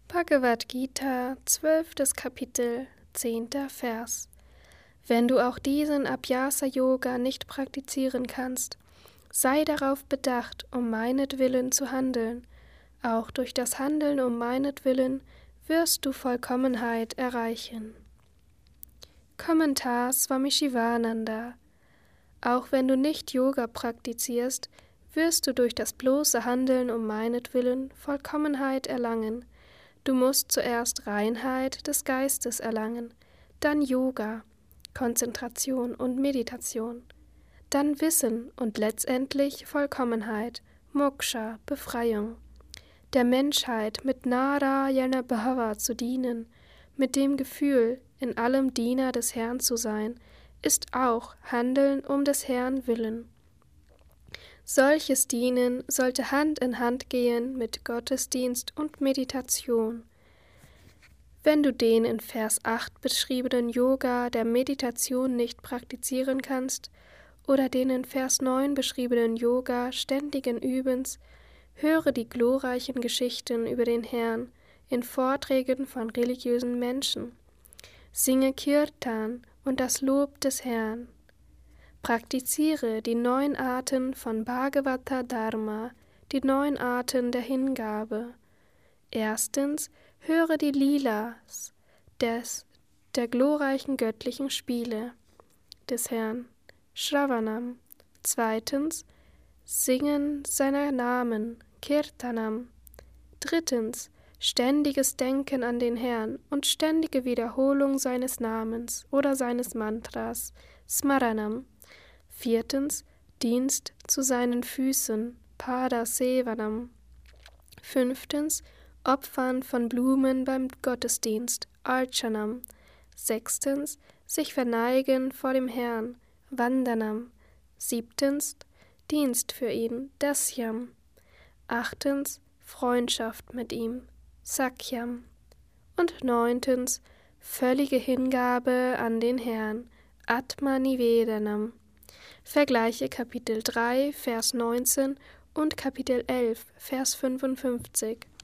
Bhagavad Gita, 12. Kapitel, 10. Vers. Wenn du auch diesen Abhyasa-Yoga nicht praktizieren kannst, sei darauf bedacht, um meinetwillen zu handeln. Auch durch das Handeln um meinetwillen wirst du Vollkommenheit erreichen. Kommentar Swami Shivananda. Auch wenn du nicht Yoga praktizierst, wirst du durch das bloße Handeln um meinetwillen Vollkommenheit erlangen. Du musst zuerst Reinheit des Geistes erlangen, dann Yoga, Konzentration und Meditation, dann Wissen und letztendlich Vollkommenheit, Moksha, Befreiung. Der Menschheit mit Narayana Bhava zu dienen, mit dem Gefühl, in allem Diener des Herrn zu sein, ist auch Handeln um des Herrn willen. Solches Dienen sollte Hand in Hand gehen mit Gottesdienst und Meditation. Wenn du den in Vers 8 beschriebenen Yoga der Meditation nicht praktizieren kannst oder den in Vers 9 beschriebenen Yoga ständigen Übens, höre die glorreichen Geschichten über den Herrn in Vorträgen von religiösen Menschen. Singe Kirtan und das Lob des Herrn. Praktiziere die 9 Arten von Bhagavata Dharma, die 9 Arten der Hingabe. Erstens, höre die Lilas der glorreichen göttlichen Spiele des Herrn, Shravanam. Zweitens, Singen seiner Namen, Kirtanam. Drittens, ständiges Denken an den Herrn und ständige Wiederholung seines Namens oder seines Mantras, Smaranam. Viertens, Dienst zu seinen Füßen, Pada Sevanam. Fünftens, Opfern von Blumen beim Gottesdienst, Archanam. Sechstens, sich verneigen vor dem Herrn, Vandanam. Siebtens, Dienst für ihn, Dasyam. Achtens, Freundschaft mit ihm, Sakhyam. Und neuntens, völlige Hingabe an den Herrn, Atma Nivedanam. Vergleiche Kapitel 3, Vers 19 und Kapitel 11, Vers 55.